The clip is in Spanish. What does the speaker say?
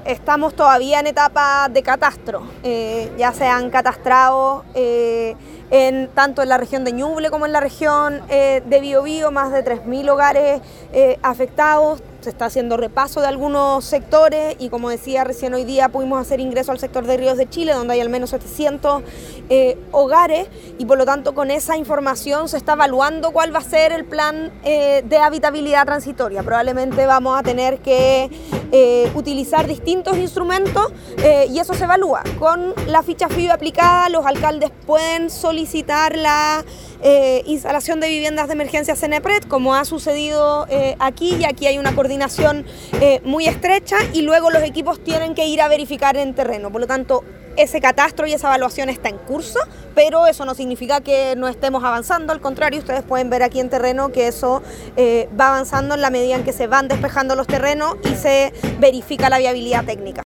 estamos todavía en etapa de catastro, ya se han catastrado tanto en la región de Ñuble como en la región de Biobío, más de 3.000 hogares afectados. Se está haciendo repaso de algunos sectores y, como decía, recién hoy día pudimos hacer ingreso al sector de Ríos de Chile, donde hay al menos 700 hogares, y por lo tanto con esa información se está evaluando cuál va a ser el plan de habitabilidad transitoria. Probablemente vamos a tener que utilizar distintos instrumentos y eso se evalúa. Con la ficha FIBE aplicada, los alcaldes pueden solicitar la instalación de viviendas de emergencia Cenepred, como ha sucedido aquí, y aquí hay una coordinación muy estrecha, y luego los equipos tienen que ir a verificar en terreno. Por lo tanto, ese catastro y esa evaluación está en curso, pero eso no significa que no estemos avanzando. Al contrario, ustedes pueden ver aquí en terreno que eso va avanzando en la medida en que se van despejando los terrenos y se verifica la viabilidad técnica.